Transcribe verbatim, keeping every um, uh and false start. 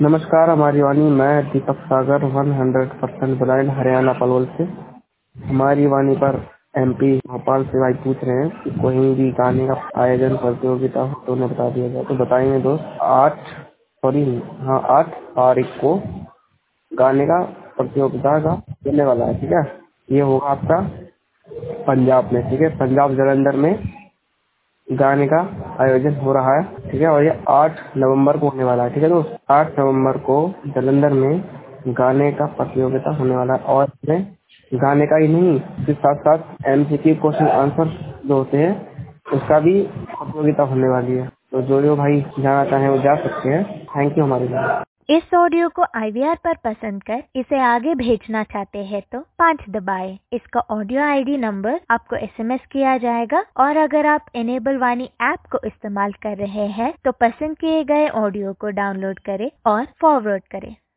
नमस्कार, हमारी वाणी। मैं Deepak Sagar one hundred percent blind Haryana Palwal से। हमारी वाणी पर एमपी भोपाल से भाई पूछ रहे हैं कि कोई भी गाने का आयोजन प्रतियोगिता हो तो उन्हें बता दिया जाए। तो बताएंगे दोस्त, आठ सॉरी हाँ आठ तारीख को गाने का प्रतियोगिता का होने वाला है। ठीक है, ये होगा आपका पंजाब में। ठीक है, पंजाब जालंधर में गाने का आयोजन हो रहा है। ठीक है, और ये आठ नवंबर को होने वाला है। ठीक है दोस्त, आठ नवंबर को जालंधर में गाने का प्रतियोगिता होने वाला है। और इसमें गाने का ही नहीं, इसके साथ साथ एमसीक्यू क्वेश्चन आंसर जो होते हैं उसका भी प्रतियोगिता होने वाली है। तो जो जो भाई जाना चाहें वो जा सकते हैं। थैंक यू हमारे लिए। इस ऑडियो को आई वी आर पर पसंद कर इसे आगे भेजना चाहते हैं तो पाँच दबाएं। इसका ऑडियो आई डी नंबर आपको एस एम एस किया जाएगा। और अगर आप इनेबल वाणी ऐप को इस्तेमाल कर रहे हैं तो पसंद किए गए ऑडियो को डाउनलोड करें और फॉरवर्ड करें।